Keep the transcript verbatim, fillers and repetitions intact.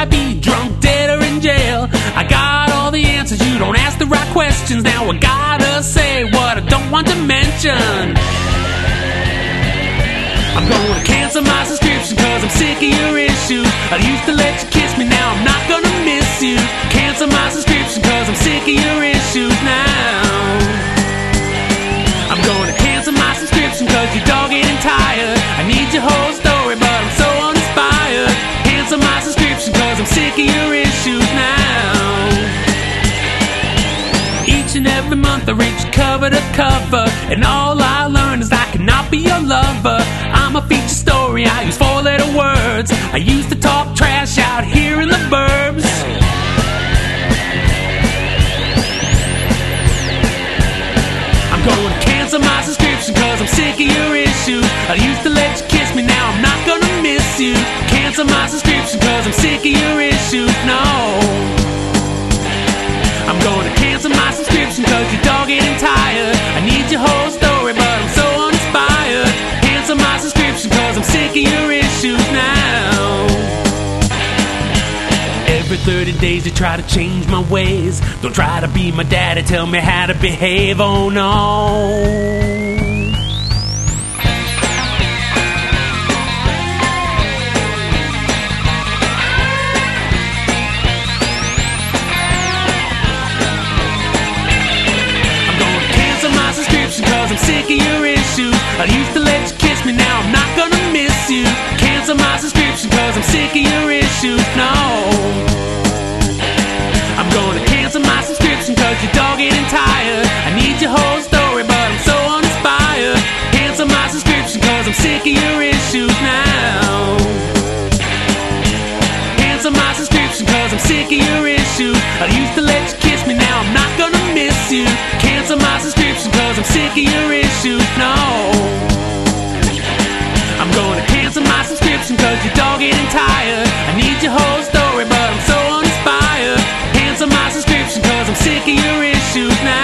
might be drunk, dead, or in jail. I got all the answers, you don't ask the right questions. Now I gotta say what I don't want to mention. I'm gonna cancel my subscription cause I'm sick of your issues. I used to let you kiss me, now I'm not gonna miss you. Cancel my subscription cause I'm sick of your issues now. I'm gonna cancel my subscription cause your dog getting tired. I need your whole story but I'm so uninspired. Cancel my subscription cause I'm sick of your issues now. Each and every month I reach cover to cover, and all I learn is I cannot be your lover. I'm a feature story, I use four letter words. I used to talk trash out here in the burbs. I'm gonna cancel my subscription cause I'm sick of your issues. I used to let you kiss me, now I'm not gonna miss you. Cancel my subscription cause I'm sick of your issues, no. I'm gonna cancel my subscription cause your dog getting tired. I need your whole story but I'm so uninspired. Cancel my subscription cause I'm sick of your issues now. Every thirty days they try to change my ways. Don't try to be my daddy, tell me how to behave, oh no. Cause I'm sick of your issues. I used to let you kiss me, now I'm not gonna miss you. Cancel my subscription cause I'm sick of your issues, no. I'm gonna cancel my subscription cause your dog getting tired. I need your whole story but I'm so uninspired. Cancel my subscription cause I'm sick of your issues now. Cancel my subscription cause I'm sick of your issues. I used to let you kiss me, now I'm not gonna miss you. Cancel my subscription cause I'm sick of your issues, no. I'm gonna cancel my subscription cause your dog getting tired. I need your whole story but I'm so uninspired. Cancel my subscription cause I'm sick of your issues now.